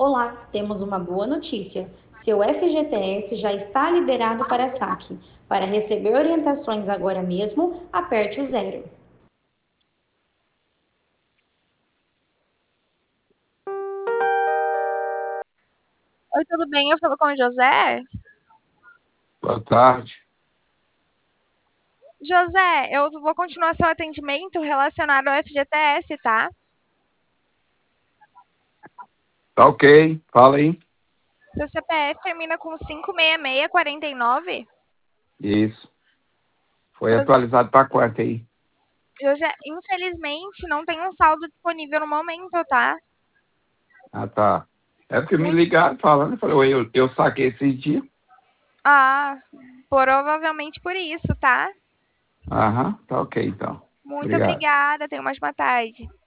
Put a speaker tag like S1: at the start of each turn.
S1: Olá, temos uma boa notícia. Seu FGTS já está liberado para saque. Para receber orientações agora mesmo, aperte o zero.
S2: Oi, tudo bem? Eu falo com o José.
S3: Boa tarde.
S2: José, eu vou continuar seu atendimento relacionado ao FGTS, tá?
S3: Tá ok, fala aí.
S2: Seu CPF termina com 56649.
S3: Isso. Foi
S2: José,
S3: atualizado para quanto aí?
S2: José, infelizmente não tem um saldo disponível no momento, tá?
S3: Ah, tá. É porque me
S2: Muito...
S3: ligaram falando, eu falei, oi, eu saquei esses dias.
S2: Ah, provavelmente por isso, tá?
S3: Aham, tá ok então.
S2: Muito
S3: Obrigado.
S2: obrigada, tenha uma ótima tarde.